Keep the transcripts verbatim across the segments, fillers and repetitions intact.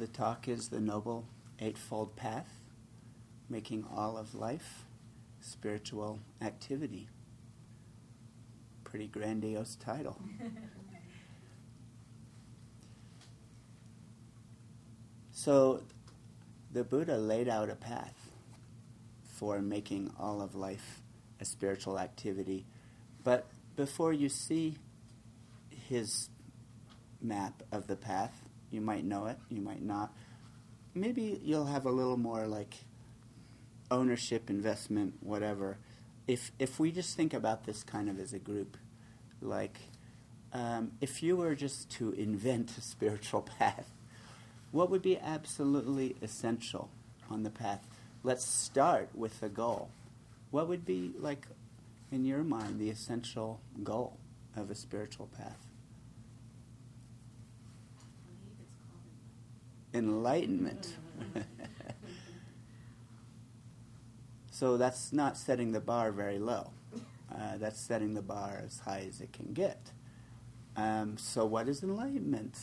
the talk is The Noble Eightfold Path, Making All of Life Spiritual Activity. Pretty grandiose title. So the Buddha laid out a path for making all of life a spiritual activity. But before you see his map of the path, you might know it, you might not. Maybe you'll have a little more like ownership, investment, whatever. If if we just think about this kind of as a group, like um, if you were just to invent a spiritual path, what would be absolutely essential on the path? Let's start with the goal. What would be, like, in your mind, the essential goal of a spiritual path? Enlightenment. So that's not setting the bar very low. Uh, that's setting the bar as high as it can get. Um, so what is enlightenment?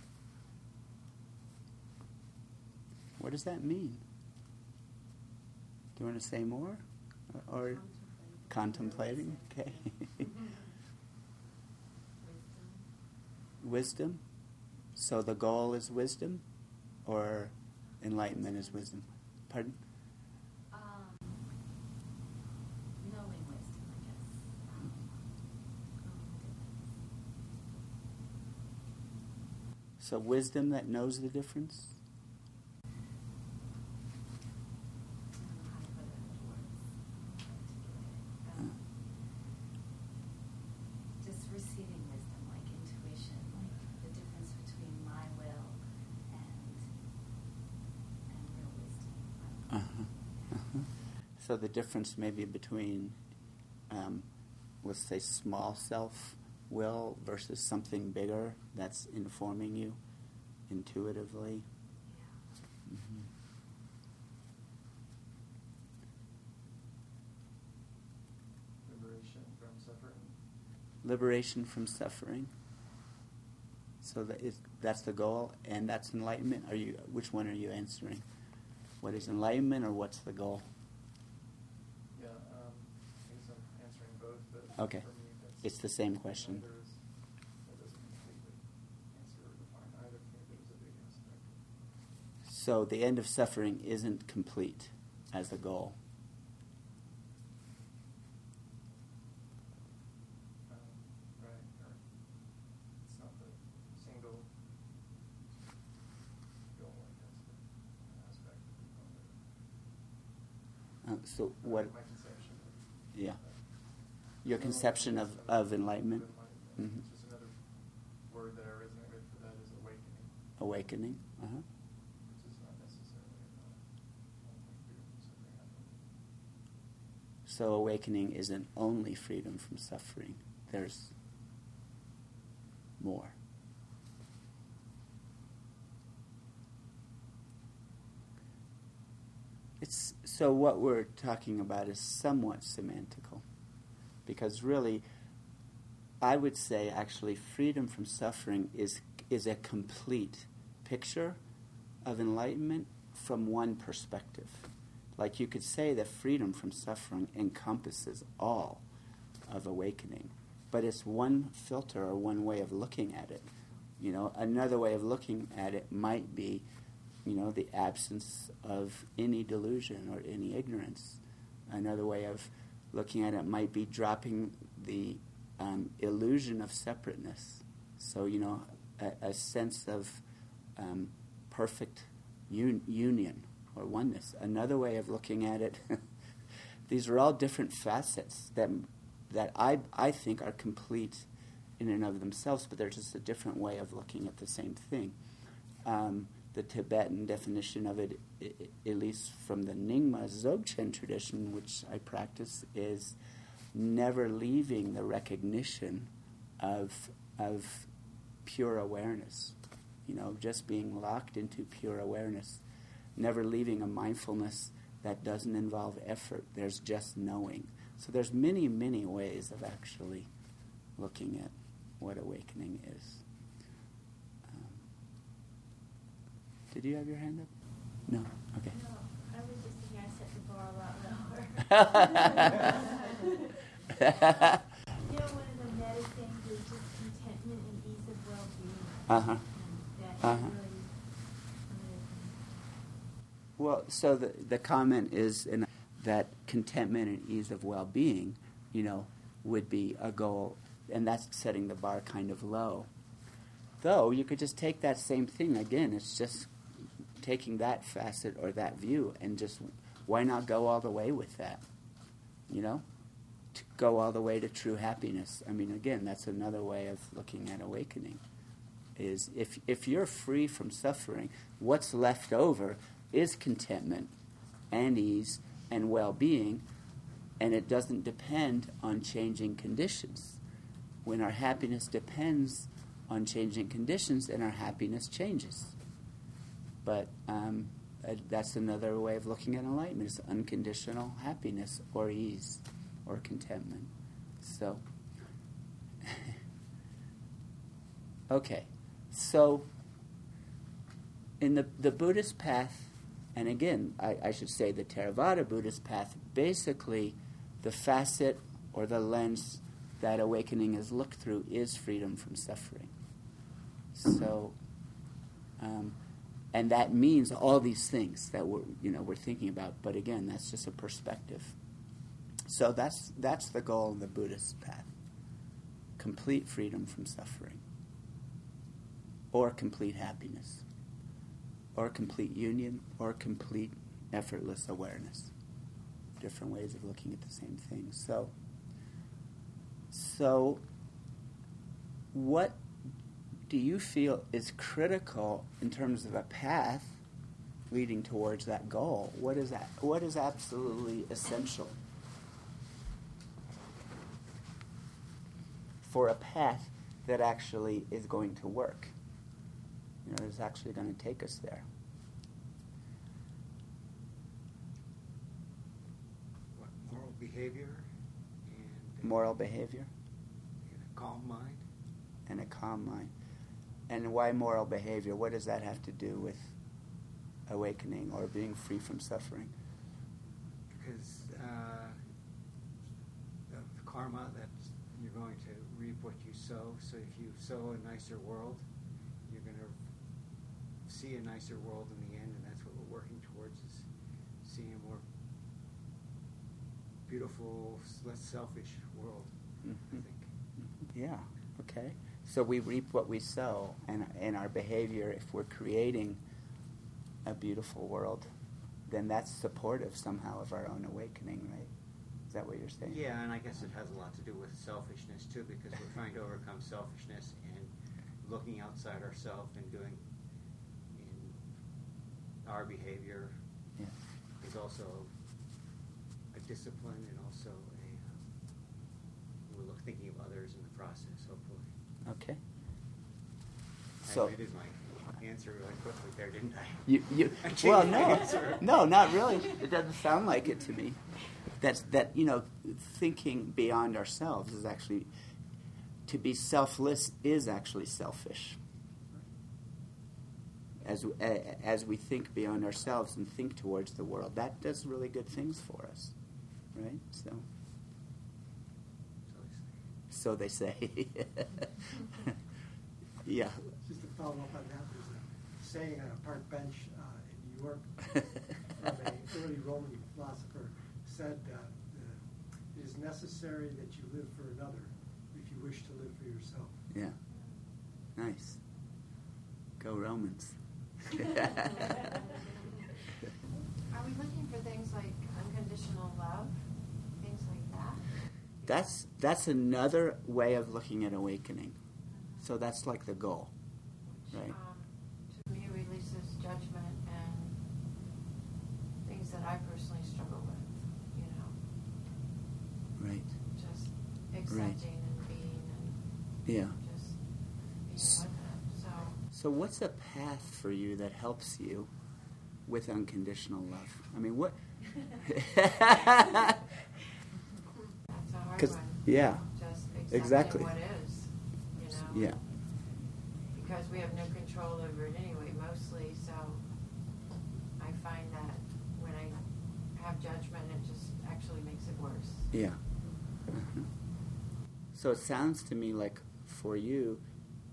What does that mean? Do you want to say more? Or, or contemplating? Okay. Wisdom. So the goal is wisdom, or enlightenment is wisdom? Pardon? Um, knowing wisdom, I guess. Um, so wisdom that knows the difference? So the difference maybe between, um, let's say, small self-will versus something bigger that's informing you intuitively. Yeah. Mm-hmm. Liberation from suffering. Liberation from suffering. So that is, that's the goal, and that's enlightenment. Are you? Which one are you answering? What is enlightenment, or what's the goal? Okay. For me, that's it's the same question. Is, that doesn't completely answer or define either. For me, there's a big aspect. So the end of suffering isn't complete as a goal. Um, right. Or it's not the single goal, I guess, but an aspect of it. Uh, so what? My conception. Yeah. Your conception of, of enlightenment? Mm-hmm. It's just another word that I resonate with for that is awakening. Awakening, uh-huh. Which is not necessarily about only freedom from suffering. So awakening isn't only freedom from suffering. There's more. It's so what we're talking about is somewhat semantical. Because really, I would say actually freedom from suffering is is a complete picture of enlightenment from one perspective. Like you could say that freedom from suffering encompasses all of awakening, but it's one filter or one way of looking at it. You know, another way of looking at it might be, you know, the absence of any delusion or any ignorance. Another way of looking at it might be dropping the um, illusion of separateness. So, you know, a, a sense of um, perfect un- union or oneness. Another way of looking at it, these are all different facets that that I I think are complete in and of themselves, but they're just a different way of looking at the same thing. Um, the Tibetan definition of it, I, I, at least from the Nyingma Dzogchen tradition, which I practice, is never leaving the recognition of of pure awareness. You know, just being locked into pure awareness, never leaving a mindfulness that doesn't involve effort. There's just knowing. So there's many, many ways of actually looking at what awakening is. Um, Did you have your hand up? No? Okay. No, I was just thinking I set the bar a lot lower. You know, one of the meta things is just contentment and ease of well-being. Uh-huh. That Uh-huh. really, Well, so the, the comment is in that contentment and ease of well-being, you know, would be a goal, and that's setting the bar kind of low. Though, you could just take that same thing, again, it's just taking that facet or that view, and just, why not go all the way with that, you know? To go all the way to true happiness. I mean, again, that's another way of looking at awakening, is if if you're free from suffering, what's left over is contentment and ease and well-being, and it doesn't depend on changing conditions. When our happiness depends on changing conditions, then our happiness changes. But um, uh, that's another way of looking at enlightenment, is unconditional happiness or ease or contentment. So, okay. So, in the, the Buddhist path, and again, I, I should say the Theravada Buddhist path, basically the facet or the lens that awakening is looked through is freedom from suffering. So, um, and that means all these things that we're, you know, we're thinking about. But again, that's just a perspective. So that's that's the goal of the Buddhist path: complete freedom from suffering, or complete happiness, or complete union, or complete effortless awareness. Different ways of looking at the same thing. So, so what do you feel is critical in terms of a path leading towards that goal? What is that? What is absolutely essential for a path that actually is going to work? You know, is actually going to take us there. What, moral behavior and Moral behavior and a calm mind. and a calm mind. And why moral behavior? What does that have to do with awakening or being free from suffering? Because uh, the, the karma that you're going to reap what you sow. So if you sow a nicer world, you're going to see a nicer world in the end, and that's what we're working towards, is seeing a more beautiful, less selfish world, Mhm. I think. Yeah, okay. So we reap what we sow, and in our behavior, if we're creating a beautiful world, then that's supportive somehow of our own awakening, right? Is that what you're saying? Yeah, and I guess it has a lot to do with selfishness too, because we're trying to overcome selfishness and looking outside ourselves and doing in our behavior Yeah. is also a discipline and also a um, we're look, thinking of others in the process, hopefully. Okay. I So did my answer really quickly there, didn't I? you, you I changed well, my no, answer. no, not really. It doesn't sound like it to me. That's that you know, thinking beyond ourselves is actually, to be selfless is actually selfish. As as we think beyond ourselves and think towards the world, that does really good things for us, right? So, so they say. Yeah. Just to follow up on that, there's a saying on a park bench uh, in New York from an early Roman philosopher said, uh, uh, it is necessary that you live for another if you wish to live for yourself. Yeah. Nice. Go Romans. Are we looking for things like unconditional love, things like that? That's that's another way of looking at awakening. So that's like the goal, Which, right? um, to me, releases judgment and things that I personally struggle with, you know, Right. just accepting and being and Yeah. just being S- with it. So, So what's a path for you that helps you with unconditional love? I mean, what? that's a hard 'Cause- one. yeah. Just accepting Exactly. what is, you know. Yeah. Because we have no control over it anyway, mostly, so Yeah. Uh-huh. So it sounds to me like for you,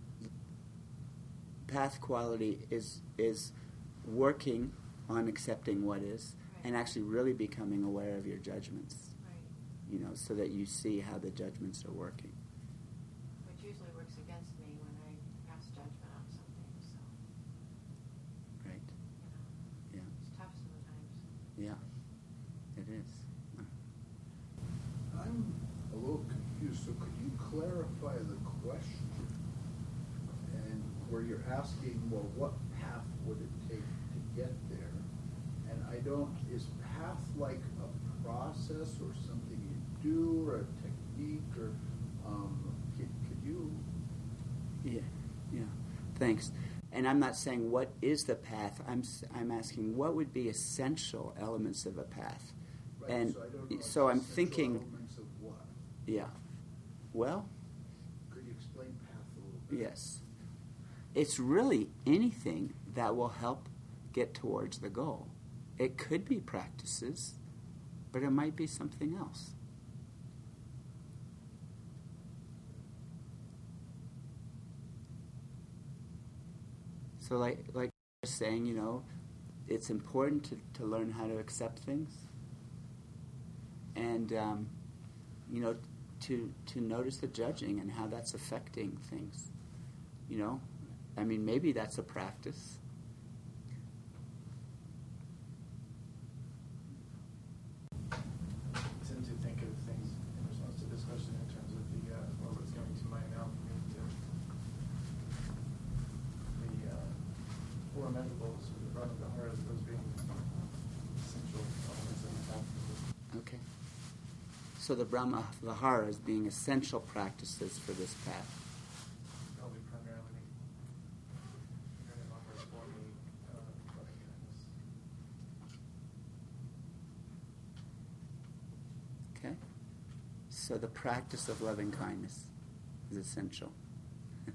path quality is is working on accepting what is, Right. and actually really becoming aware of your judgments. Right. You know, so that you see how the judgments are working. Which usually works against me when I pass judgment on something, so, Right. you know, Yeah. it's tough sometimes. Yeah. It is. Uh, I'm a little confused, so could you clarify the question? And where you're asking, well, what path would it take to get there? And I don't, is path like a process or something you do or a technique or, um, could, could you? Yeah. Yeah. Thanks. And I'm not saying what is the path. I'm s- I'm asking what would be essential elements of a path. Right, And so I don't know. so I'm essential thinking, elements of what? yeah. Well, Could you explain path a little bit? yes. It's really anything that will help get towards the goal. It could be practices, but it might be something else. So like like you're saying, you know, it's important to, to learn how to accept things. And um, you know, to to notice the judging and how that's affecting things. You know? I mean, maybe that's a practice. Tend to think of things in response to this question in terms of the, uh, what was coming to mind now for me, to the uh, four measurables, or the Brahma Viharas, those being essential elements of the path. Okay. So the Brahma Viharas being essential practices for this path. Probably primarily, primarily offers for me, uh, loving kindness. Okay? So the practice of loving kindness is essential. I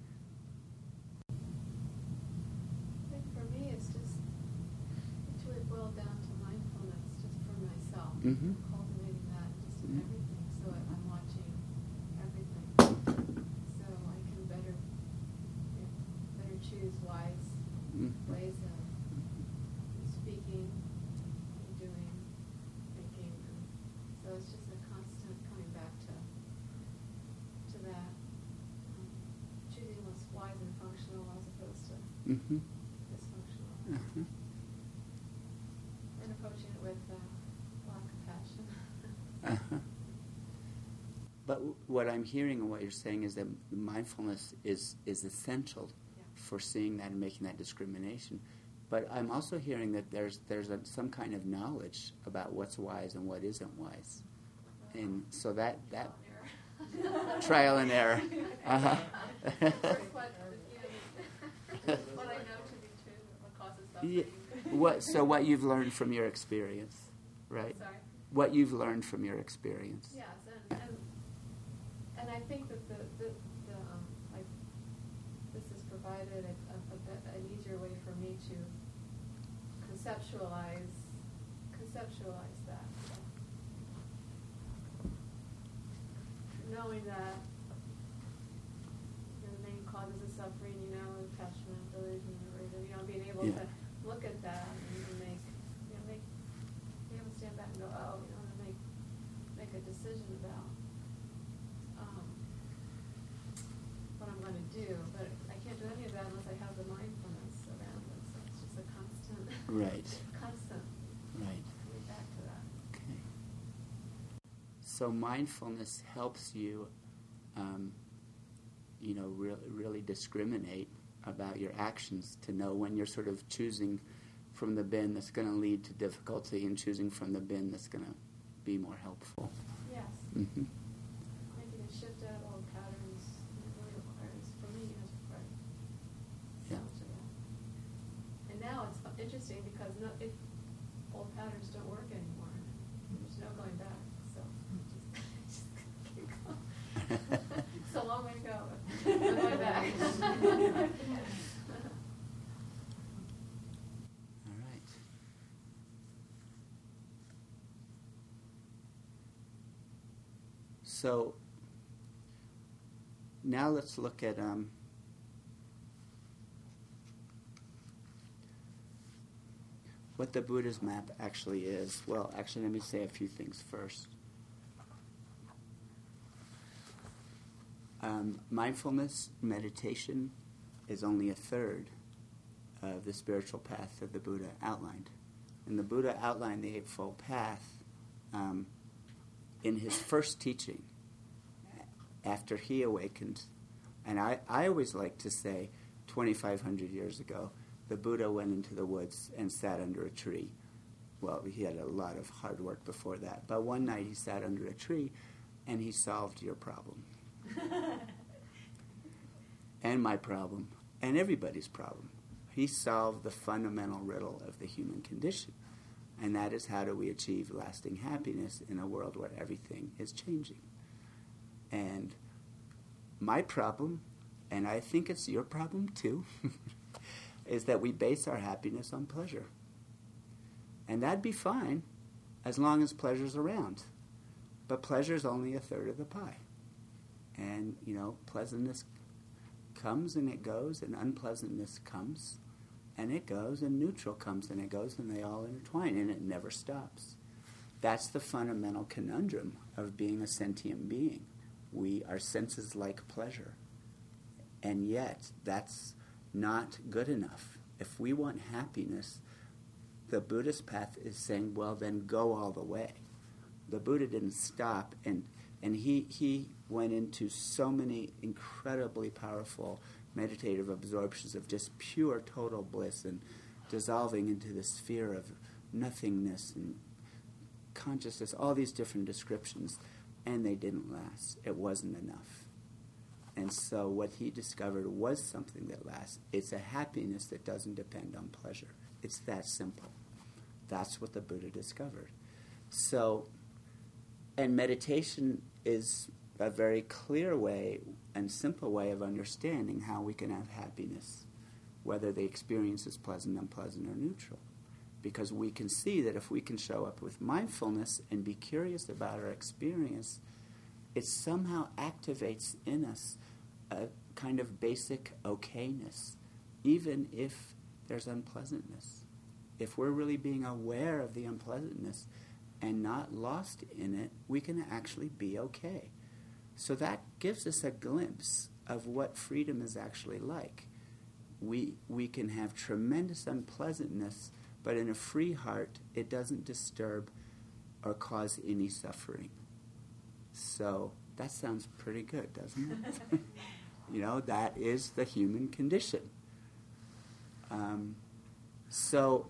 think for me, it's just, it's really boiled down to mindfulness, just for myself. Mhm. Cultivating that just in Mhm. everything, so I- I'm watching everything. So I can better, you know, better choose wise Mhm. ways of speaking, doing, thinking. And so it's just a constant coming back to to that, um, choosing what's wise and functional as opposed to Mhm. dysfunctional, Uh-huh. and approaching it with uh, a lot of compassion. Uh-huh. But w- what I'm hearing and what you're saying is that mindfulness is, is essential Yeah. for seeing that and making that discrimination. But I'm also hearing that there's there's a, some kind of knowledge about what's wise and what isn't wise, and so that that trial and error. Uh-huh. First, what, you know, what I know to be true, what causes Yeah. suffering. What so what you've learned from your experience, right? Sorry. What you've learned from your experience. Yes, and, and and I think that the the, the um, like this has provided a, a, a bit, an easier way for me to conceptualize conceptualize that. Knowing that the main causes of suffering, you know, attachment, delusion, aversion, you know, being able Yeah. to look at that and, and make, you know, make, be able to stand back and go, oh, you know, and make, make a decision about um, what I'm going to do. But I can't do any of that unless I have the mindfulness around it. So it's just a constant, Right. constant Right. coming back to that. Okay. So mindfulness helps you, um, you know, re- really discriminate about your actions, to know when you're sort of choosing from the bin that's going to lead to difficulty and choosing from the bin that's going to be more helpful. Yes. Mm-hmm. Making a shift out of old patterns it really requires, for me, it has required so Yeah. much of that. And now it's fu- interesting because no, if old patterns don't work anymore, there's no going back. So just, just keep going. It's a long way to go, but no going back. All right. so now let's look at um, what the Buddha's map actually is. Well, actually, let me say a few things first. Um, mindfulness meditation is only a third of the spiritual path that the Buddha outlined. And the Buddha outlined the Eightfold Path um, in his first teaching after he awakened. And I, I always like to say, twenty-five hundred years ago, the Buddha went into the woods and sat under a tree. Well, he had a lot of hard work before that. But one night he sat under a tree and he solved your problem. And my problem, and everybody's problem. He solved the fundamental riddle of the human condition, and that is, how do we achieve lasting happiness in a world where everything is changing? And my problem, and I think it's your problem too, is that we base our happiness on pleasure. And that'd be fine as long as pleasure's around. But pleasure's only a third of the pie. And, you know, pleasantness comes and it goes, and unpleasantness comes and it goes, and neutral comes and it goes, and they all intertwine, and it never stops. That's the fundamental conundrum of being a sentient being. We, our senses like pleasure. And yet, that's not good enough. If we want happiness, the Buddhist path is saying, well, then go all the way. The Buddha didn't stop, and and he, he went into so many incredibly powerful meditative absorptions of just pure total bliss and dissolving into the sphere of nothingness and consciousness, all these different descriptions, and they didn't last. It wasn't enough. And so what he discovered was something that lasts. It's a happiness that doesn't depend on pleasure. It's that simple. That's what the Buddha discovered. So, and meditation is a very clear way and simple way of understanding how we can have happiness, whether the experience is pleasant, unpleasant, or neutral. Because we can see that if we can show up with mindfulness and be curious about our experience, it somehow activates in us a kind of basic okayness, even if there's unpleasantness. If we're really being aware of the unpleasantness and not lost in it, we can actually be okay. So that gives us a glimpse of what freedom is actually like. We we can have tremendous unpleasantness, but in a free heart, it doesn't disturb or cause any suffering. So that sounds pretty good, doesn't it? You know, that is the human condition. Um, so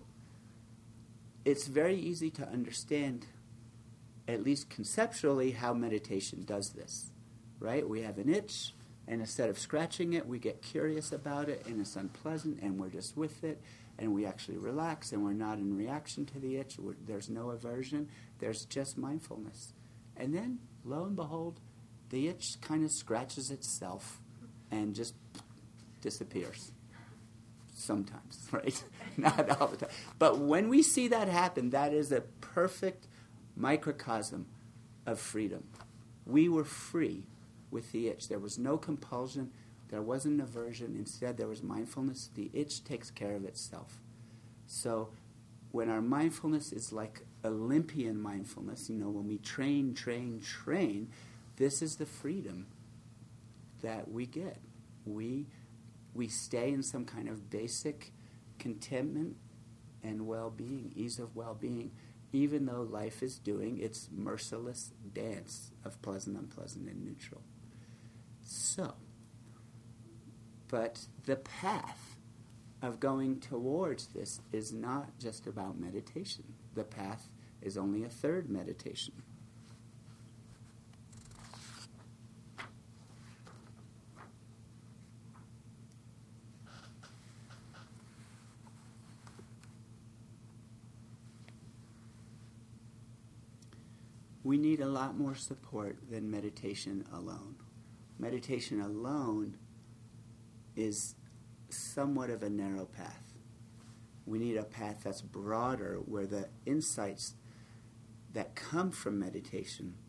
it's very easy to understand, at least conceptually, how meditation does this, right? We have an itch, and instead of scratching it, we get curious about it, and it's unpleasant, and we're just with it, and we actually relax, and we're not in reaction to the itch. We're, there's no aversion. There's just mindfulness. And then, lo and behold, the itch kind of scratches itself and just disappears. Sometimes, right? Not all the time. But when we see that happen, that is a perfect microcosm of freedom. We were free with the itch. There was no compulsion. There wasn't aversion. Instead, there was mindfulness. The itch takes care of itself. So when our mindfulness is like Olympian mindfulness, you know, when we train, train, train, this is the freedom that we get. We we stay in some kind of basic contentment and well-being, ease of well-being, even though life is doing its merciless dance of pleasant, unpleasant, and neutral. So, but the path of going towards this is not just about meditation. The path is only a third meditation. We need a lot more support than meditation alone. Meditation alone is somewhat of a narrow path. We need a path that's broader, where the insights that come from meditation,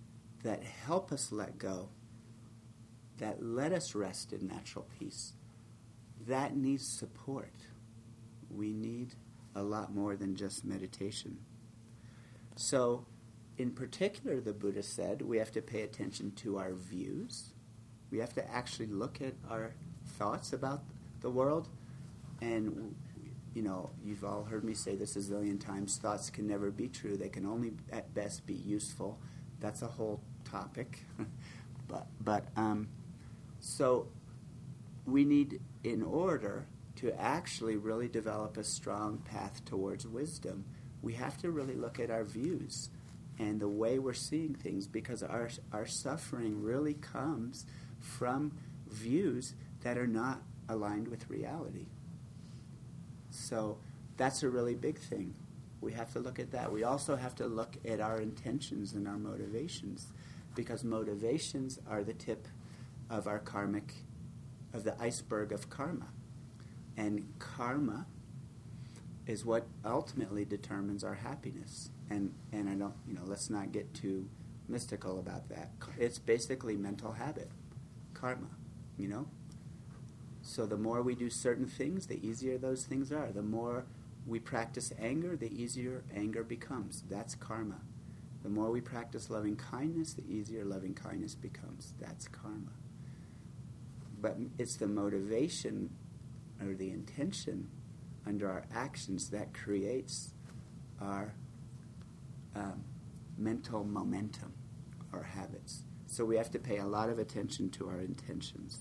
that help us let go, that let us rest in natural peace, that needs support. We need a lot more than just meditation. So, in particular, the Buddha said we have to pay attention to our views. We have to actually look at our thoughts about the world. And, you know, you've all heard me say this a zillion times, thoughts can never be true. They can only at best be useful. That's a whole topic. but, but um, so we need, in order to actually really develop a strong path towards wisdom, we have to really look at our views and the way we're seeing things, because our our suffering really comes from views that are not aligned with reality. So that's a really big thing. We have to look at that. We also have to look at our intentions and our motivations, because motivations are the tip of our karmic, of the iceberg of karma. And karma is what ultimately determines our happiness. And and I don't, you know, let's not get too mystical about that. It's basically mental habit, karma, you know? So the more we do certain things, the easier those things are. The more we practice anger, the easier anger becomes. That's karma. The more we practice loving kindness, the easier loving kindness becomes. That's karma. But it's the motivation or the intention under our actions that creates our um, mental momentum, our habits. So we have to pay a lot of attention to our intentions.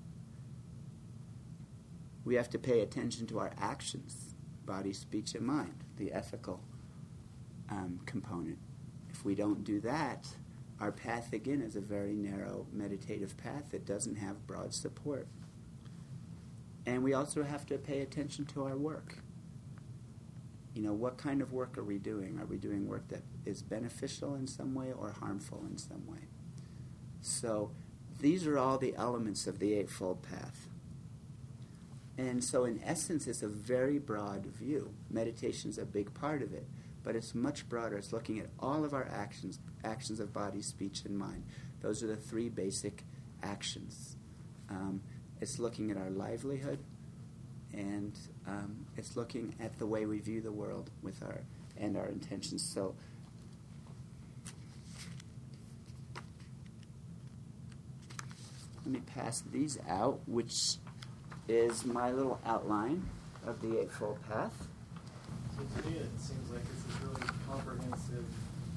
We have to pay attention to our actions, body, speech, and mind, the ethical um, component. If we don't do that, our path, again, is a very narrow meditative path that doesn't have broad support. And we also have to pay attention to our work. You know, what kind of work are we doing? Are we doing work that is beneficial in some way or harmful in some way? So these are all the elements of the Eightfold Path. And so in essence, it's a very broad view. Meditation is a big part of it, but it's much broader. It's looking at all of our actions, actions of body, speech, and mind. Those are the three basic actions. Um, it's looking at our livelihood, and um, it's looking at the way we view the world with our and our intentions. So let me pass these out, which is my little outline of the Eightfold Path. So to me, it seems like it's this really comprehensive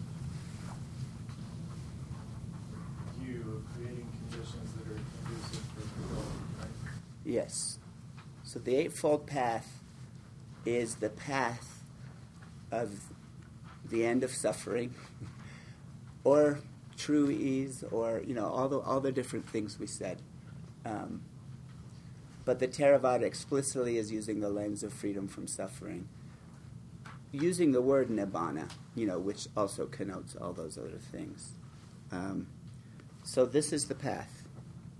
view of creating conditions that are conducive for development, right? Yes. So the Eightfold Path is the path of the end of suffering, or true ease, or, you know, all the all the different things we said. Um, but the Theravada explicitly is using the lens of freedom from suffering, using the word nibbana, you know, which also connotes all those other things. Um, so this is the path.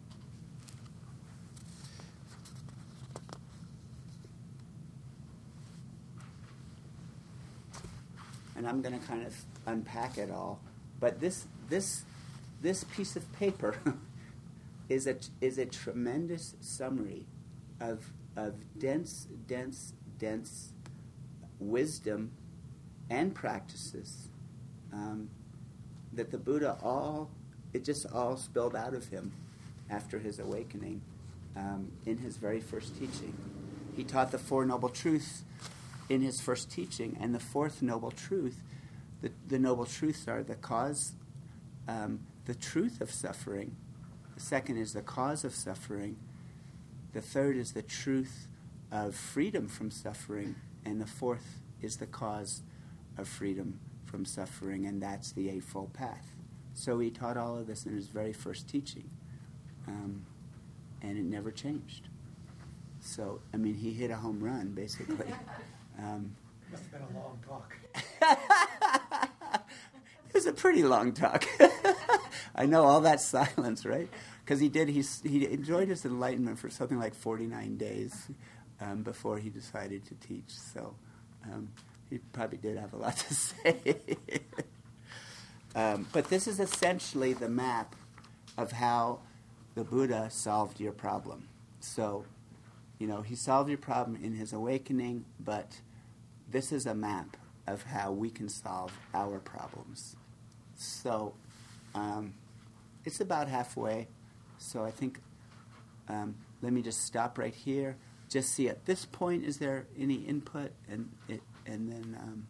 And I'm going to kind of unpack it all. But this this this piece of paper is a is a tremendous summary of of dense, dense, dense wisdom and practices um, that the Buddha all it just all spilled out of him after his awakening um, in his very first teaching. He taught the Four Noble Truths in his first teaching, and the fourth noble truth, the, the noble truths are the cause, um, the truth of suffering. The second is the cause of suffering. The third is the truth of freedom from suffering, and the fourth is the cause of freedom from suffering, and that's the Eightfold Path. So he taught all of this in his very first teaching, um, and it never changed. So, I mean, he hit a home run, basically. Um, Must have been a long talk. It was a pretty long talk. I know, all that silence, right? Because he did, he, he enjoyed his enlightenment for something like forty-nine days um, before he decided to teach. So um, he probably did have a lot to say. um, but this is essentially the map of how the Buddha solved your problem. So, you know, he solved your problem in his awakening, but this is a map of how we can solve our problems. So, um, it's about halfway. So I think, um, let me just stop right here. Just see at this point, is there any input? And it, and then um,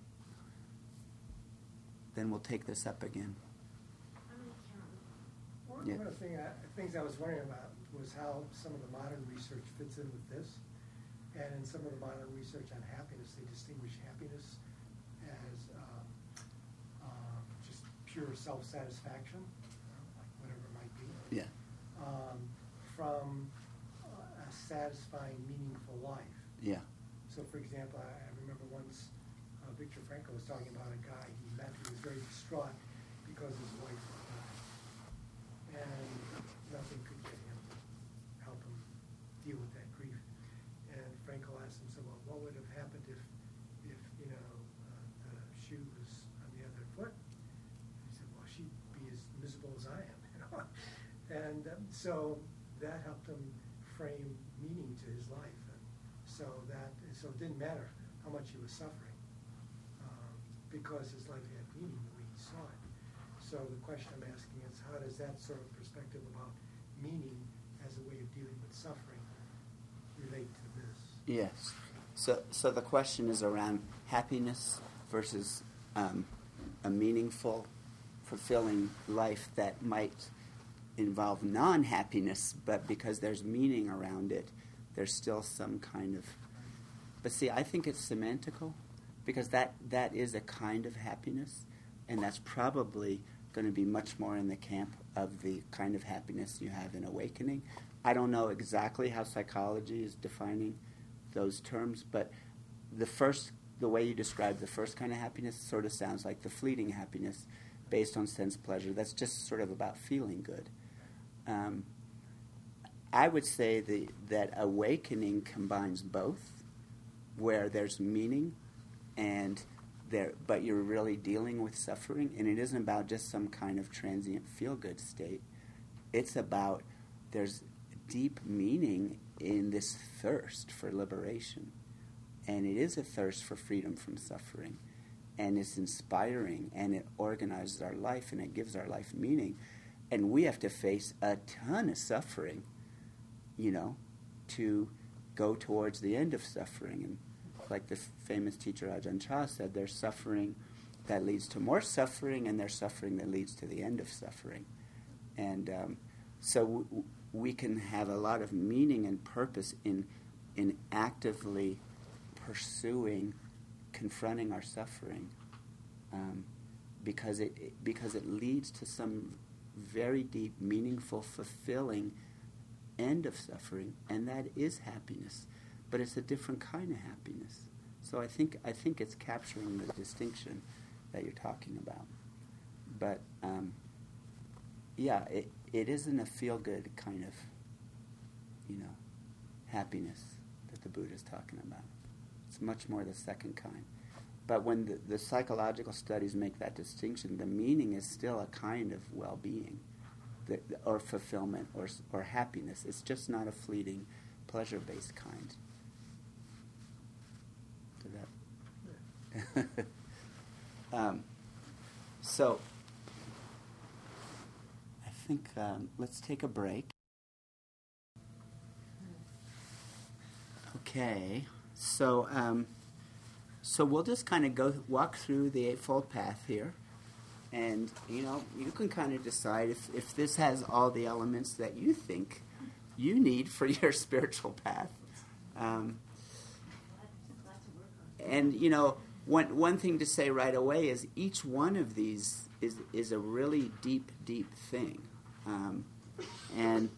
then we'll take this up again. One, Yeah. one of the thing I, things I was wondering about was how some of the modern research fits in with this. And in some of the modern research on happiness, they distinguish happiness as um, um, just pure self-satisfaction, like whatever it might be, Yeah. um, from uh, a satisfying, meaningful life. Yeah. So, for example, I, I remember once uh, Viktor Frankl was talking about a guy he met who was very distraught because his wife died. And nothing could get him to help him deal with that grief. And Frankl asked him, so, well, what would have happened if, if you know, uh, the shoe was on the other foot? He said, well, she'd be as miserable as I am, you know. And um, so that helped him frame meaning to his life. And so that, so it didn't matter how much he was suffering, um, because his life had meaning the way he saw it. So the question I'm asking is, how does that sort of perspective about meaning as a way of dealing with suffering relate to this? Yes. So, so the question is around happiness versus um, a meaningful, fulfilling life that might involve non-happiness, but because there's meaning around it, there's still some kind of... But see, I think it's semantical, because that, that is a kind of happiness, and that's probably going to be much more in the camp of the kind of happiness you have in awakening. I don't know exactly how psychology is defining those terms, but the first, the way you describe the first kind of happiness sort of sounds like the fleeting happiness based on sense pleasure. That's just sort of about feeling good. Um, I would say the, that awakening combines both, where there's meaning and there, but you're really dealing with suffering, and it isn't about just some kind of transient feel-good state. It's about there's deep meaning in this thirst for liberation, and it is a thirst for freedom from suffering, and it's inspiring, and it organizes our life, and it gives our life meaning, and we have to face a ton of suffering, you know, to go towards the end of suffering. And like the famous teacher Ajahn Chah said, there's suffering that leads to more suffering, and there's suffering that leads to the end of suffering. And um, so w- we can have a lot of meaning and purpose in in actively pursuing, confronting our suffering, um, because it, it because it leads to some very deep, meaningful, fulfilling end of suffering, and that is happiness. But it's a different kind of happiness. So I think I think it's capturing the distinction that you're talking about. But um, yeah, it it isn't a feel-good kind of, you know, happiness that the Buddha is talking about. It's much more the second kind. But when the, the psychological studies make that distinction, the meaning is still a kind of well-being, the, or fulfillment, or or happiness. It's just not a fleeting, pleasure-based kind. That um, so I think um, let's take a break. Okay, so um, so we'll just kind of go walk through the Eightfold Path here, and you know you can kind of decide if if this has all the elements that you think you need for your spiritual path. Um, and you know. One one thing to say right away is each one of these is is a really deep, deep thing. Um, and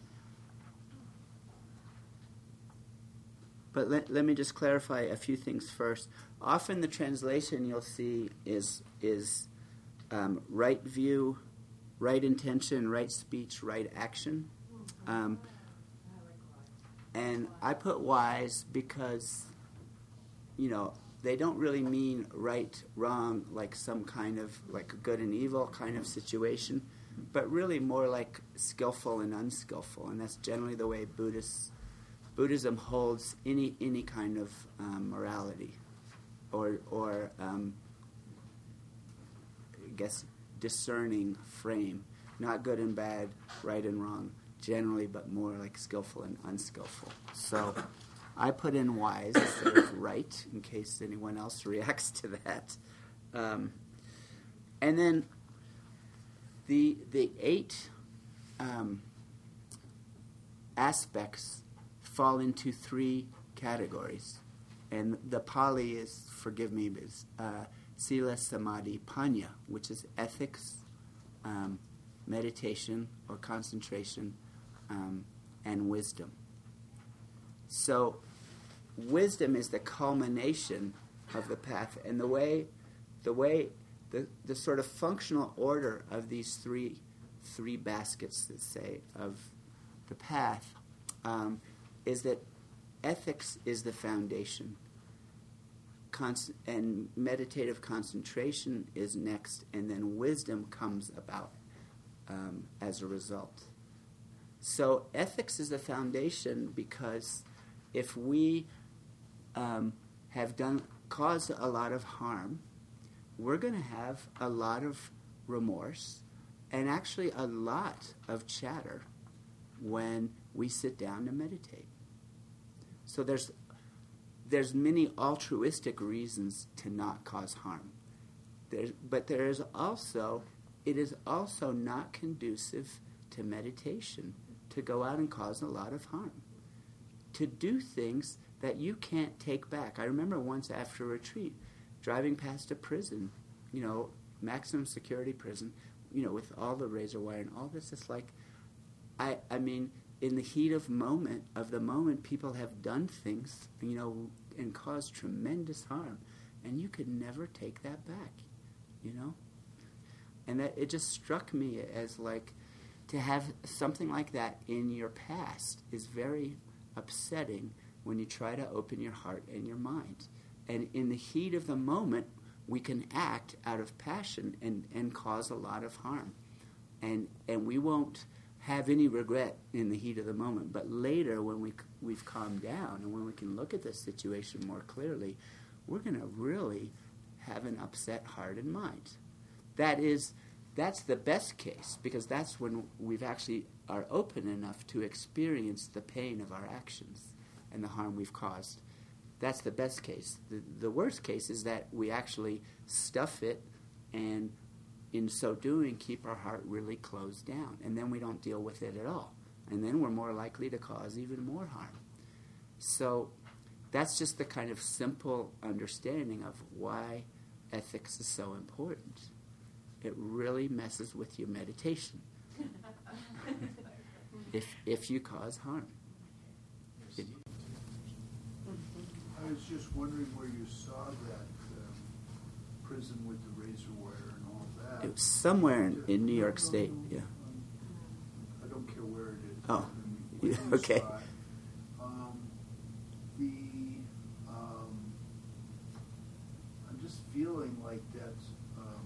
but let, let me just clarify a few things first. Often the translation you'll see is is um, right view, right intention, right speech, right action. Um, and I put wise because, you know, they don't really mean right, wrong, like some kind of like good and evil kind of situation, but really more like skillful and unskillful, and that's generally the way Buddhists, Buddhism holds any any kind of um, morality, or or um, I guess discerning frame, not good and bad, right and wrong, generally, but more like skillful and unskillful. So I put in wise instead of right, in case anyone else reacts to that. Um, and then the the eight um, aspects fall into three categories. And the Pali is, forgive me, is uh, Sila, Samadhi, Panya, which is ethics, um, meditation or concentration, um, and wisdom. So wisdom is the culmination of the path, and the way, the way, the, the sort of functional order of these three three baskets, let's say, of the path, um, is that ethics is the foundation, Const- and meditative concentration is next, and then wisdom comes about um, as a result. So ethics is the foundation because if we um, have done caused a lot of harm, we're going to have a lot of remorse and actually a lot of chatter when we sit down to meditate. So there's there's many altruistic reasons to not cause harm. There's, but there is also, it is also not conducive to meditation to go out and cause a lot of harm, to do things that you can't take back. I remember once after a retreat, driving past a prison, you know, maximum security prison, you know, with all the razor wire and all this. It's like, I, I mean, in the heat of moment of the moment, people have done things, you know, and caused tremendous harm, and you could never take that back, you know. And that it just struck me as like, to have something like that in your past is very upsetting when you try to open your heart and your mind. And in the heat of the moment, we can act out of passion and, and cause a lot of harm. And and we won't have any regret in the heat of the moment. But later, when we, we've calmed down and when we can look at the situation more clearly, we're going to really have an upset heart and mind. That is, that's the best case, because that's when we've actually are open enough to experience the pain of our actions and the harm we've caused. That's the best case. The, the worst case is that we actually stuff it and in so doing keep our heart really closed down, and then we don't deal with it at all. And then we're more likely to cause even more harm. So that's just the kind of simple understanding of why ethics is so important. It really messes with your meditation if if you cause harm. It, I was just wondering where you saw that um, prison with the razor wire and all that. it was somewhere in, in New York No, no, State, no, yeah. um, I don't care where it is. Oh, I mean, yeah, where you okay. saw it. Um, the um, I'm just feeling like that's um,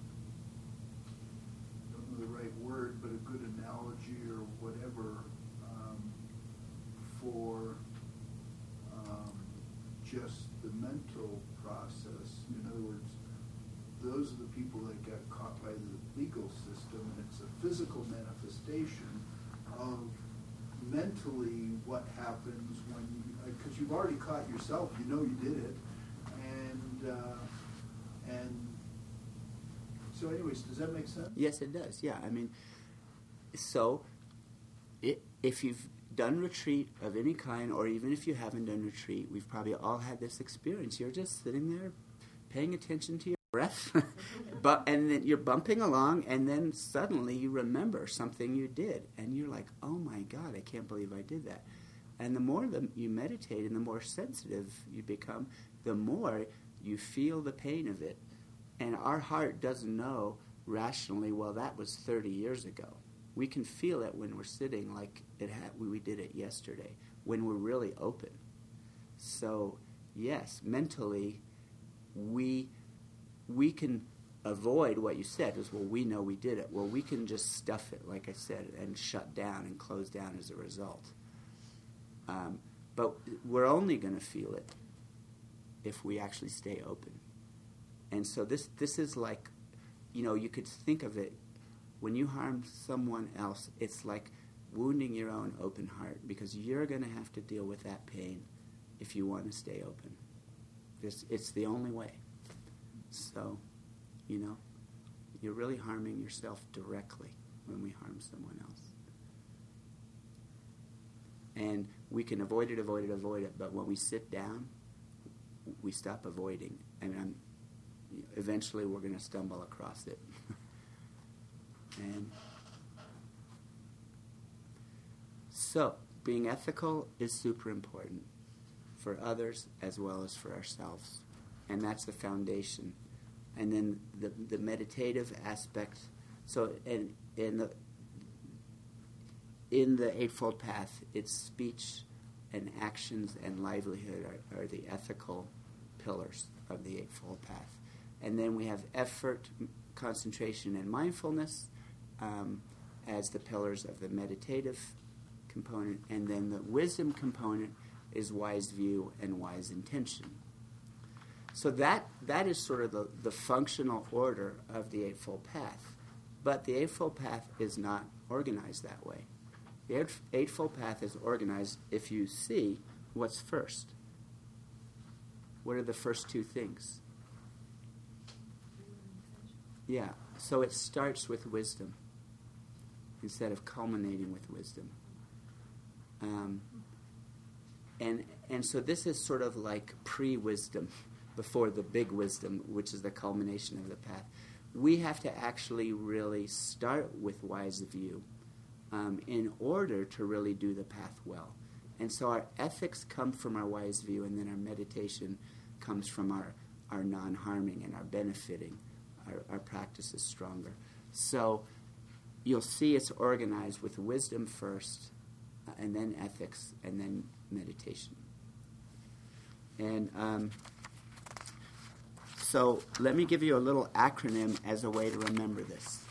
I don't know the right word, but a good analogy or whatever um, for um, just the mental process. In other words, those are the people that got caught by the legal system, and it's a physical manifestation of mentally what happens when you, because you've already caught yourself, you know you did it, and uh, and so anyways, does that make sense? Yes, it does. Yeah, I mean, so it, if you've done retreat of any kind, or even if you haven't done retreat, we've probably all had this experience. You're just sitting there paying attention to your breath, but and then you're bumping along, and then suddenly you remember something you did, and you're like, oh my God, I can't believe I did that. And the more that you meditate and the more sensitive you become, the more you feel the pain of it. And our heart doesn't know rationally, well, that was thirty years ago. We can feel it when we're sitting like it had, we did it yesterday, when we're really open. So, yes, mentally, we we can avoid what you said is, well, we know we did it. Well, we can just stuff it, like I said, and shut down and close down as a result. Um, but we're only going to feel it if we actually stay open. And so this this is like, you know, you could think of it, when you harm someone else, it's like wounding your own open heart, because you're going to have to deal with that pain if you want to stay open. This, it's the only way. So, you know, you're really harming yourself directly when we harm someone else. And we can avoid it, avoid it, avoid it, but when we sit down, we stop avoiding, and um, eventually we're going to stumble across it. And so, being ethical is super important for others as well as for ourselves. And that's the foundation. And then the the meditative aspect. So, and in the in the Eightfold Path, it's speech and actions and livelihood are, are the ethical pillars of the Eightfold Path. And then we have effort, concentration, and mindfulness um, as the pillars of the meditative component. And then the wisdom component is wise view and wise intention. So that that is sort of the, the functional order of the Eightfold Path. But the Eightfold Path is not organized that way. The Eightfold Path is organized if you see what's first. What are the first two things? Yeah, so it starts with wisdom instead of culminating with wisdom. Um, and and so this is sort of like pre-wisdom, before the big wisdom, which is the culmination of the path. We have to actually really start with wise view um, in order to really do the path well. And so our ethics come from our wise view, and then our meditation comes from our, our non-harming and our benefiting. Our, our practice is stronger. So you'll see it's organized with wisdom first, uh, and then ethics, and then meditation. And um, so let me give you a little acronym as a way to remember this.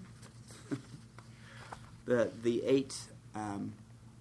the the eight um,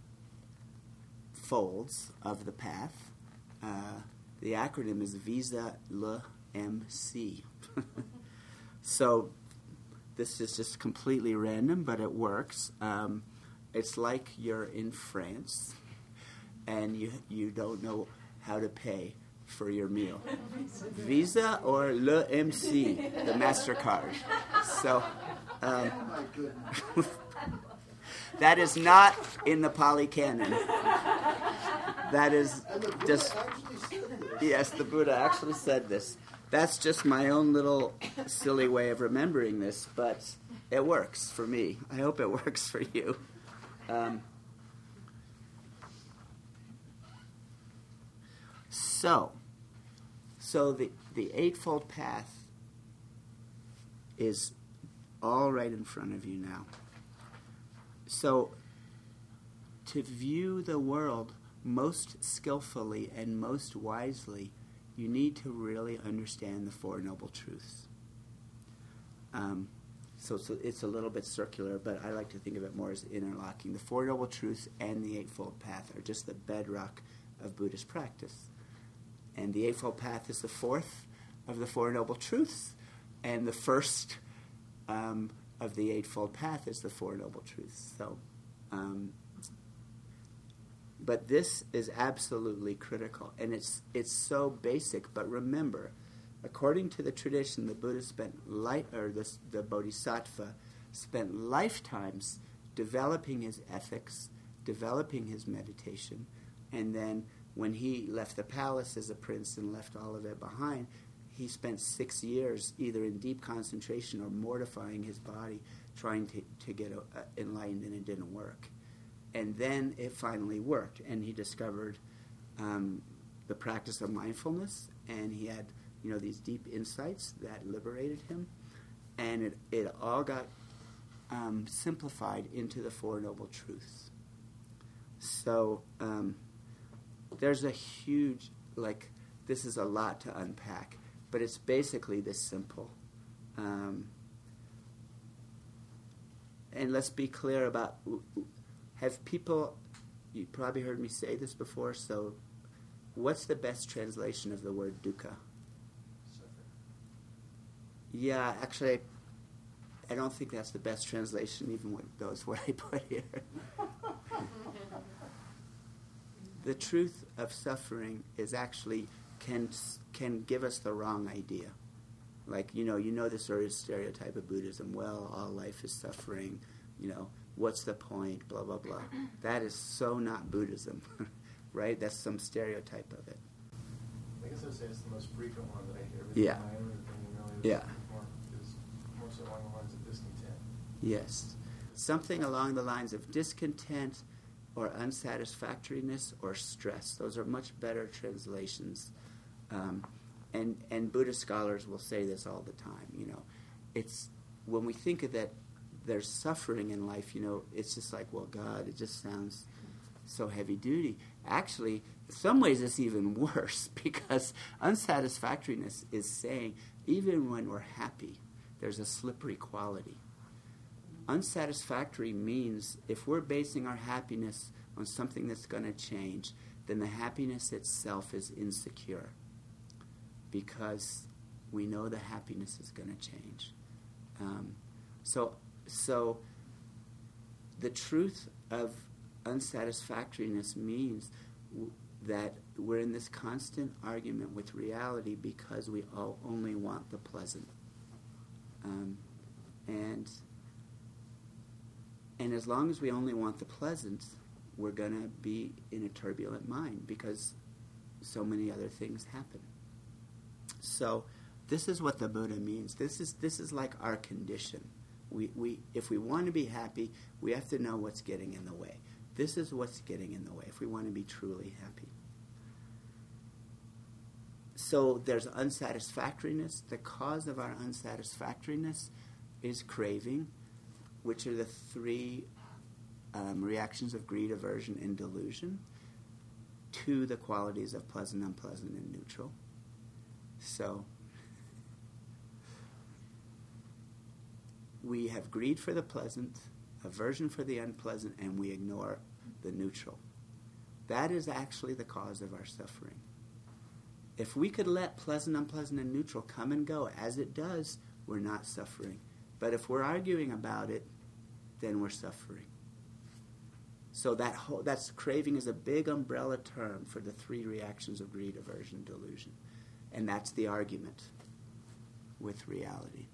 folds of the path. Uh, the acronym is Visa Le M C. So this is just completely random, but it works. Um, it's like you're in France, and you you don't know how to pay for your meal. Visa or Le M C, the MasterCard. So um, Oh my goodness. that is not in the Pali Canon. That is And the Buddha just, actually said this. yes, the Buddha actually said this. That's just my own little silly way of remembering this, but it works for me. I hope it works for you. Um, so, so the, the Eightfold Path is all right in front of you now. So, to view the world most skillfully and most wisely, you need to really understand the Four Noble Truths. Um, so, so it's a little bit circular, but I like to think of it more as interlocking. The Four Noble Truths and the Eightfold Path are just the bedrock of Buddhist practice. And the Eightfold Path is the fourth of the Four Noble Truths, and the first um, of the Eightfold Path is the Four Noble Truths. So, um, but this is absolutely critical, and it's it's so basic. But remember, according to the tradition, the Buddha spent life, or the the Bodhisattva spent lifetimes developing his ethics, developing his meditation, and then when he left the palace as a prince and left all of it behind, he spent six years either in deep concentration or mortifying his body, trying to, to get uh, enlightened, and it didn't work. And then it finally worked, and he discovered um, the practice of mindfulness, and he had, you know, these deep insights that liberated him, and it, it all got um, simplified into the Four Noble Truths. So um, there's a huge, like, this is a lot to unpack. but it's basically this simple. Um, and let's be clear about, have people, you probably heard me say this before, so what's the best translation of the word dukkha? Yeah, actually, I don't think that's the best translation, even with those what I put here. The truth of suffering is actually can can give us the wrong idea. Like, you know, you know the sort of stereotype of Buddhism, well, all life is suffering, you know, what's the point, blah, blah, blah. That is so not Buddhism, right? That's some stereotype of it. I guess I would say it's the most frequent one that I hear. Yeah. My own opinion really is Yeah. more, is more so along the lines of discontent. Yes. Something along the lines of discontent or unsatisfactoriness or stress. Those are much better translations. Um, and, and Buddhist scholars will say this all the time, you know. It's, when we think of that, there's suffering in life, you know, it's just like, well, God, it just sounds so heavy-duty. Actually, in some ways it's even worse, because unsatisfactoriness is saying, even when we're happy, there's a slippery quality. Unsatisfactory means if we're basing our happiness on something that's going to change, then the happiness itself is insecure, because we know the happiness is going to change. Um, so, so the truth of unsatisfactoriness means w- that we're in this constant argument with reality because we all only want the pleasant. Um, and and as long as we only want the pleasant, we're going to be in a turbulent mind because so many other things happen. So this is what the Buddha means. This is this is like our condition. We we if we want to be happy, we have to know what's getting in the way. This is what's getting in the way if we want to be truly happy. So there's unsatisfactoriness. The cause of our unsatisfactoriness is craving, which are the three um, reactions of greed, aversion, and delusion to the qualities of pleasant, unpleasant, and neutral. So we have greed for the pleasant, aversion for the unpleasant, and we ignore the neutral. That is actually the cause of our suffering. If we could let pleasant, unpleasant, and neutral come and go as it does, we're not suffering. But if we're arguing about it, then we're suffering. So that whole, that's craving is a big umbrella term for the three reactions of greed, aversion, delusion. And that's the argument with reality.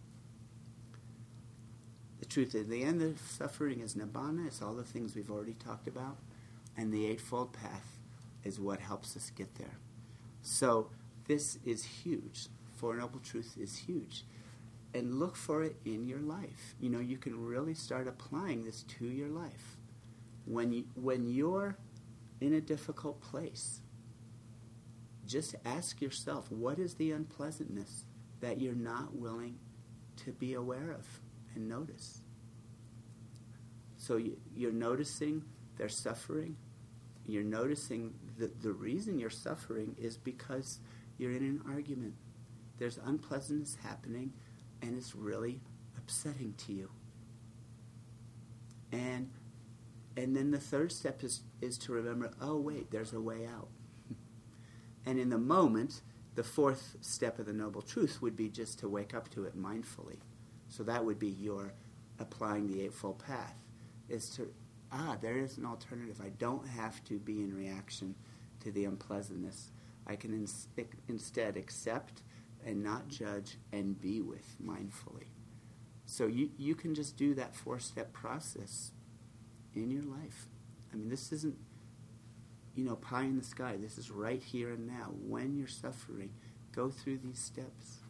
The truth is, the end of suffering is nibbana. It's all the things we've already talked about. And the Eightfold Path is what helps us get there. So this is huge. Four Noble Truths is huge. And look for it in your life. You know, you can really start applying this to your life. When you, when you're in a difficult place, just ask yourself, what is the unpleasantness that you're not willing to be aware of and notice? So you, you're noticing their suffering. You're noticing that the reason you're suffering is because you're in an argument. There's unpleasantness happening, and it's really upsetting to you. And and then the third step is, is to remember, oh, wait, there's a way out. And in the moment, the fourth step of the Noble Truth would be just to wake up to it mindfully. So that would be your applying the Eightfold Path, is to, ah, there is an alternative. I don't have to be in reaction to the unpleasantness. I can ins- instead accept and not judge and be with mindfully. So you, you can just do that four-step process in your life. I mean, this isn't, you know, pie in the sky. This is right here and now. When you're suffering, go through these steps.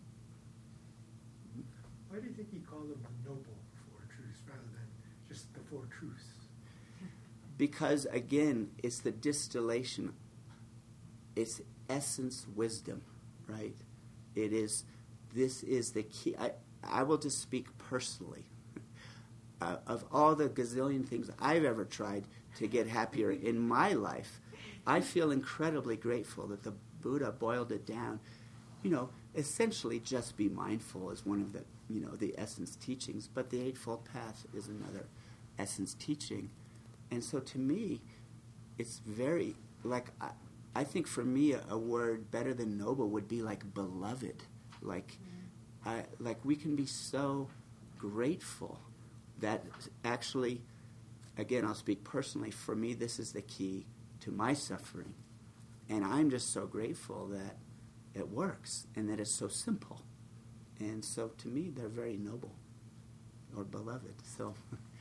Why do you think he called them the Noble Four Truths rather than just the Four Truths? Because, again, it's the distillation. It's essence wisdom, right? It is, this is the key. I, I will just speak personally. Uh, of all the gazillion things I've ever tried to get happier in my life, I feel incredibly grateful that the Buddha boiled it down. You know, essentially just be mindful is one of the, you know, the essence teachings, but the Eightfold Path is another essence teaching. And so to me, it's very, like, I, I think for me a, a word better than noble would be like beloved. Like, mm-hmm. I, like we can be so grateful that actually, again, I'll speak personally, for me this is the key to my suffering. And I'm just so grateful that it works and that it's so simple. And so to me, they're very noble or beloved. So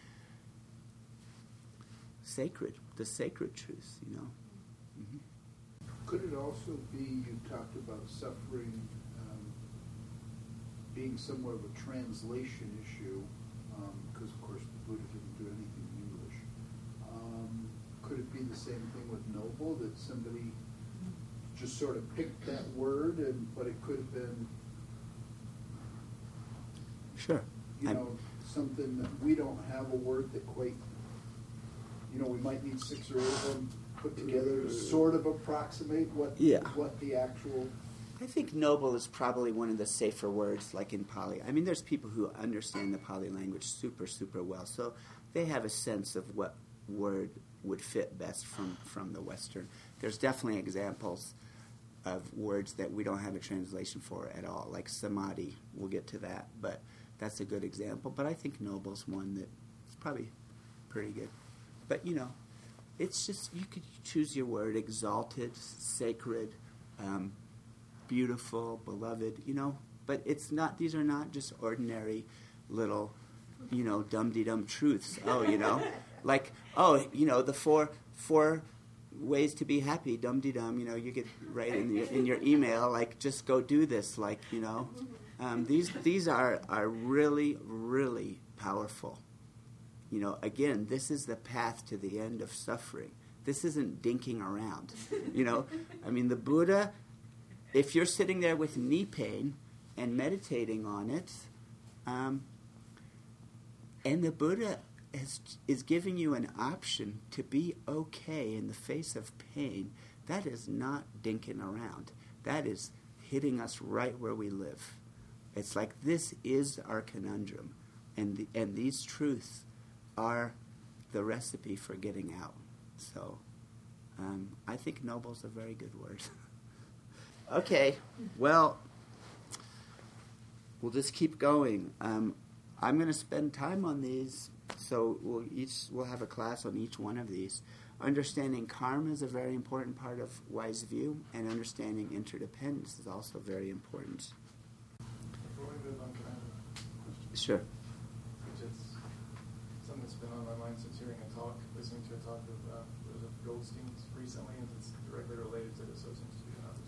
sacred, the sacred truths, you know. Mm-hmm. Could it also be, you talked about suffering um, being somewhat of a translation issue, because um, of course the Buddha didn't do anything in English. Um, could it be the same thing with noble, that somebody just sort of picked that word, and but it could have been, sure, you I'm, know, something that we don't have a word that quite, you know, we might need six or eight of them put together to sort of approximate what yeah. what the actual. I think noble is probably one of the safer words, like in Pali. I mean, there's people who understand the Pali language super, super well, so they have a sense of what word would fit best from, from the Western. There's definitely examples of words that we don't have a translation for at all, like samadhi. We'll get to that, but that's a good example. But I think noble's one that's probably pretty good. But, you know, it's just, you could choose your word, exalted, sacred, um, beautiful, beloved, you know. But it's not, these are not just ordinary little, you know, dum-de-dum truths. Oh, you know, like, oh, you know, the four four ways to be happy, dum-de-dum, you know, you get right in your, in your email, like, just go do this, like, you know. Um, these these are, are really, really powerful. You know, again, this is the path to the end of suffering. This isn't dinking around, you know. I mean, the Buddha, if you're sitting there with knee pain and meditating on it, um, and the Buddha is, is giving you an option to be okay in the face of pain, that is not dinking around. That is hitting us right where we live. It's like this is our conundrum, and the, and these truths are the recipe for getting out. So um, I think noble's a very good word. Okay, well, we'll just keep going. Um, I'm going to spend time on these, so we'll each we'll have a class on each one of these. Understanding karma is a very important part of Wise View, and understanding interdependence is also very important. Before we move on, can I have a question? Sure. Which is something that's been on my mind since hearing a talk, listening to a talk of uh, was of Goldstein's recently, and it's directly related to the Sosa Institute and others.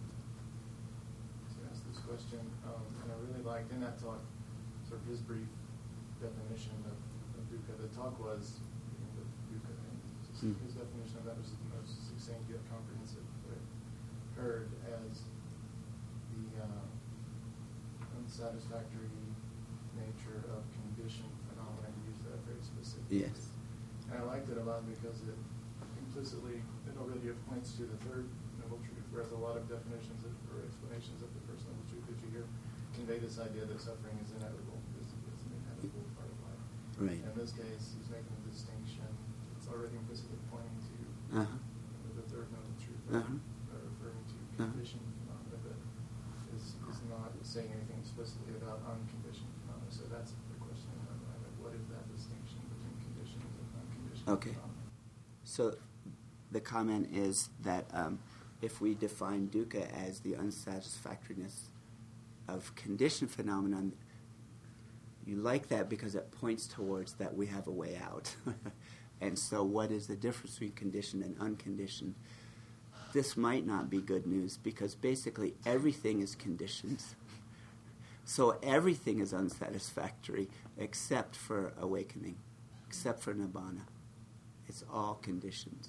So I asked this question, um, and I really liked in that talk sort of his brief definition of, of dukkha. The talk was of dukkha, and just mm. his definition of that was the most succinct yet comprehensive that I've heard as the uh, unsatisfactory nature of conditioned phenomena. He used that very specifically. Yes. And I liked it a lot because it implicitly, it already points to the third noble truth, whereas a lot of definitions of, or explanations of the first noble truth that you hear convey this idea that suffering is inevitable, is, is an inevitable part of life. Right. In this case, he's making a distinction. It's already implicitly pointing to Uh-huh. the third noble truth, Uh-huh. uh, referring to Uh-huh. conditioned phenomena, but is, is not saying anything explicitly about unconditioned phenomena. So that's the question in my mind. Like, what is that distinction between conditioned and unconditioned Okay. phenomena? So the comment is that um, if we define dukkha as the unsatisfactoriness of conditioned phenomenon, you like that because it points towards that we have a way out. And so what is the difference between conditioned and unconditioned? This might not be good news because basically everything is conditioned. So everything is unsatisfactory except for awakening, except for nibbana. It's all conditioned.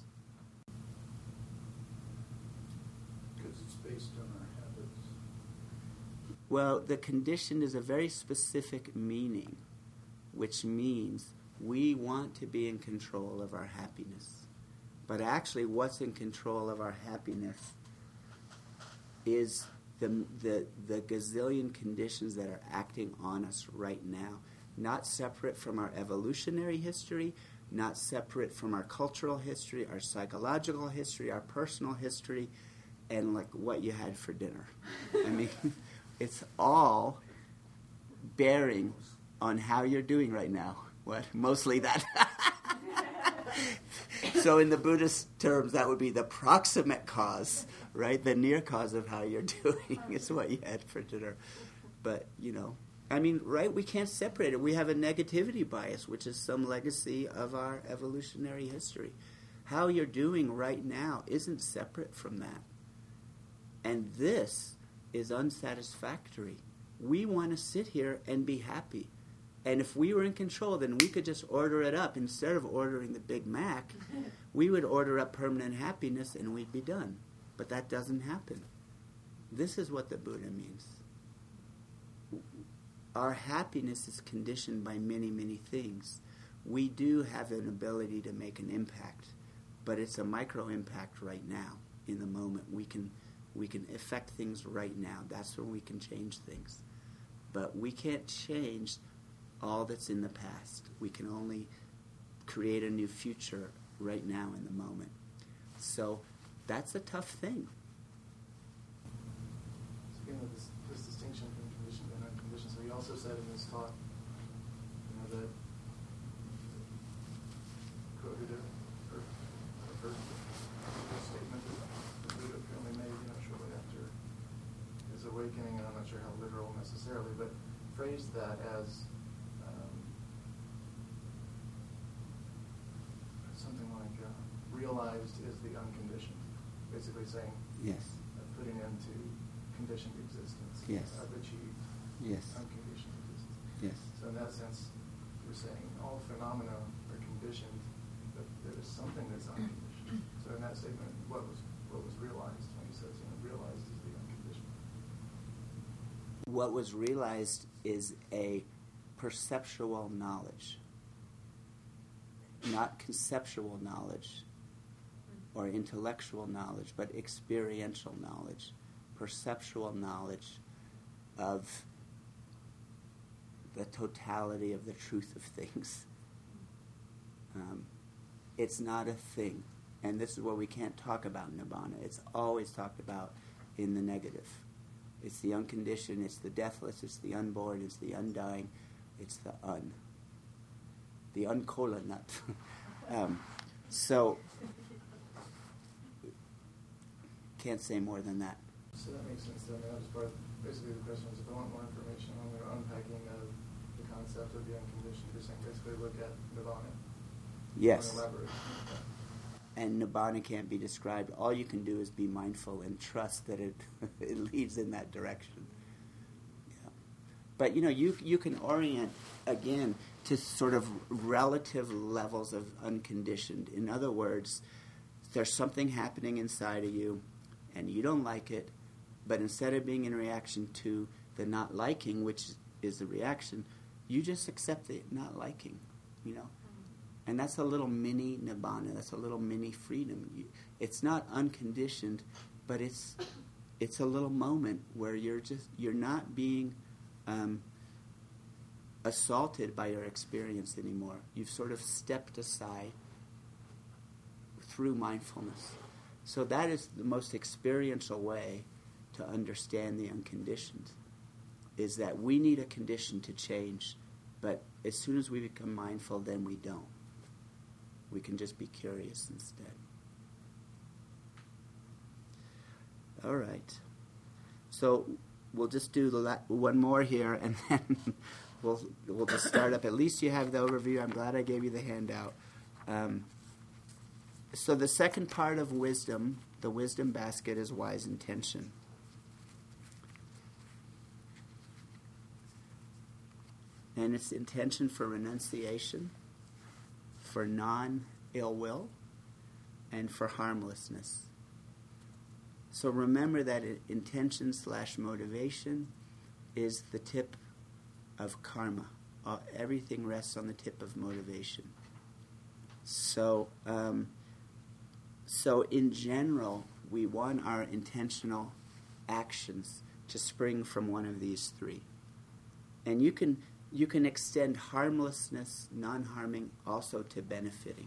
Because it's based on our habits. Well, the conditioned is a very specific meaning, which means we want to be in control of our happiness. But actually, what's in control of our happiness is the, the, the gazillion conditions that are acting on us right now, not separate from our evolutionary history, not separate from our cultural history, our psychological history, our personal history, and like what you had for dinner. I mean, it's all bearing on how you're doing right now. What? Mostly that. So in the Buddhist terms, that would be the proximate cause, right? The near cause of how you're doing is what you had for dinner. But, you know, I mean, right, we can't separate it. We have a negativity bias, which is some legacy of our evolutionary history. How you're doing right now isn't separate from that. And this is unsatisfactory. We want to sit here and be happy. And if we were in control, then we could just order it up. Instead of ordering the Big Mac, we would order up permanent happiness and we'd be done. But that doesn't happen. This is what the Buddha means. Our happiness is conditioned by many, many things. We do have an ability to make an impact, but it's a micro impact right now, in the moment. We can, we can affect things right now. That's when we can change things. But we can't change all that's in the past. We can only create a new future right now in the moment. So that's a tough thing. So again, this, this distinction between conditioned and unconditioned. So he also said in this talk, you know, that quoted a, or referred to a statement that the Buddha apparently made, you know, shortly after his awakening, and I'm not sure how literal necessarily, but phrased that as something like uh, realized is the unconditioned. Basically saying, yes, uh, putting into conditioned existence. Yes. I've achieved yes, unconditioned existence. yes. So in that sense, we're saying all phenomena are conditioned, but there is something that's unconditioned. So in that statement, what was what was realized when he says, you know, realized is the unconditioned. What was realized is a perceptual knowledge. Not conceptual knowledge or intellectual knowledge, but experiential knowledge, perceptual knowledge of the totality of the truth of things. Um, it's not a thing. And this is what we can't talk about Nibbana. It's always talked about in the negative. It's the unconditioned, it's the deathless, it's the unborn, it's the undying, it's the un. The uncola nut. um, so, can't say more than that. So that makes sense then. That was part of, basically the question was, if I want more information on the unpacking of the concept of the unconditioned, you're saying basically look at Nibbana. Yes. Elaborate. And Nibbana can't be described. All you can do is be mindful and trust that it, it leads in that direction. Yeah. But, you know, you you can orient, again, to sort of relative levels of unconditioned. In other words, there's something happening inside of you, and you don't like it, but instead of being in reaction to the not liking, which is the reaction, you just accept the not liking, you know. And that's a little mini Nibbana. That's a little mini freedom. You, it's not unconditioned, but it's it's a little moment where you're just you're not being um, assaulted by your experience anymore. You've sort of stepped aside through mindfulness. So that is the most experiential way to understand the unconditioned, is that we need a condition to change, but as soon as we become mindful, then we don't. We can just be curious instead. All right. So we'll just do the la- one more here, and then we'll we'll just start up. At least you have the overview. I'm glad I gave you the handout. Um, so the second part of wisdom, the wisdom basket, is wise intention. And it's intention for renunciation, for non-ill will, and for harmlessness. So remember that intention slash motivation is the tip of karma. Uh, everything rests on the tip of motivation. So, um, so in general, we want our intentional actions to spring from one of these three. And you can you can extend harmlessness, non-harming, also to benefiting.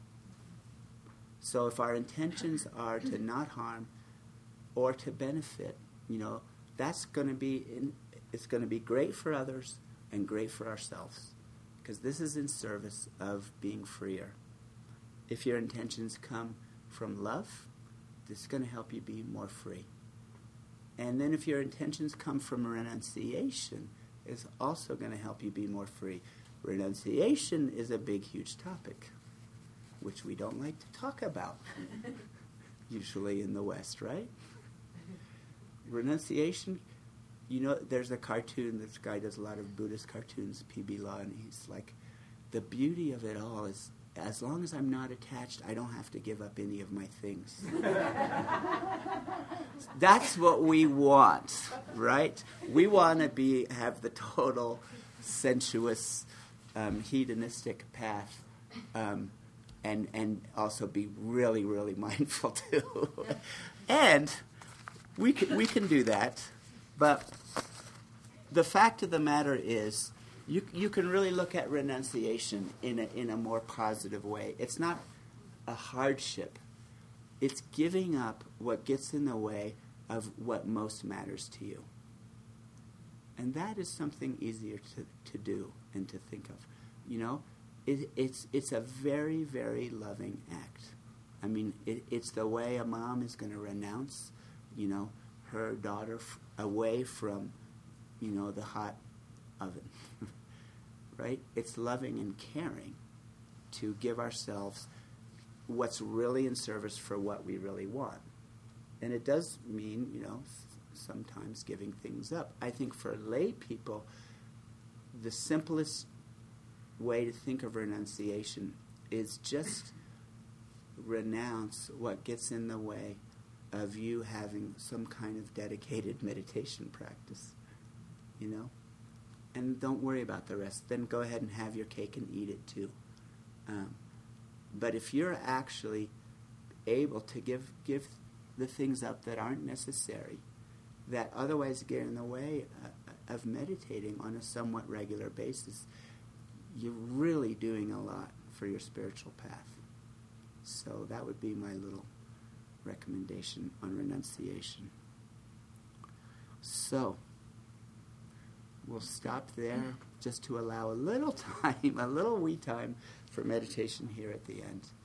So if our intentions are to not harm or to benefit, you know, that's going to be in, it's going to be great for others and great for ourselves, because this is in service of being freer. If your intentions come from love, this is going to help you be more free. And then if your intentions come from renunciation, it's also going to help you be more free. Renunciation is a big, huge topic, which we don't like to talk about, usually in the West, right? Renunciation, you know, there's a cartoon, this guy does a lot of Buddhist cartoons, P B Law, and he's like, the beauty of it all is, as long as I'm not attached, I don't have to give up any of my things. That's what we want, right? We want to be have the total sensuous, um, hedonistic path, um, and and also be really, really mindful too. And we can, we can do that, but the fact of the matter is, You you can really look at renunciation in a in a more positive way. It's not a hardship. It's giving up what gets in the way of what most matters to you. And that is something easier to, to do and to think of. You know, it, it's it's a very, very loving act. I mean, it, it's the way a mom is going to renounce, you know, her daughter f- away from, you know, the hot oven. Right? It's loving and caring to give ourselves what's really in service for what we really want. And it does mean, you know, sometimes giving things up. I think for lay people, the simplest way to think of renunciation is just renounce what gets in the way of you having some kind of dedicated meditation practice, you know? And don't worry about the rest. Then go ahead and have your cake and eat it too. Um, but if you're actually able to give give the things up that aren't necessary, that otherwise get in the way uh, of meditating on a somewhat regular basis, you're really doing a lot for your spiritual path. So that would be my little recommendation on renunciation. So we'll stop there just to allow a little time, a little wee time for meditation here at the end.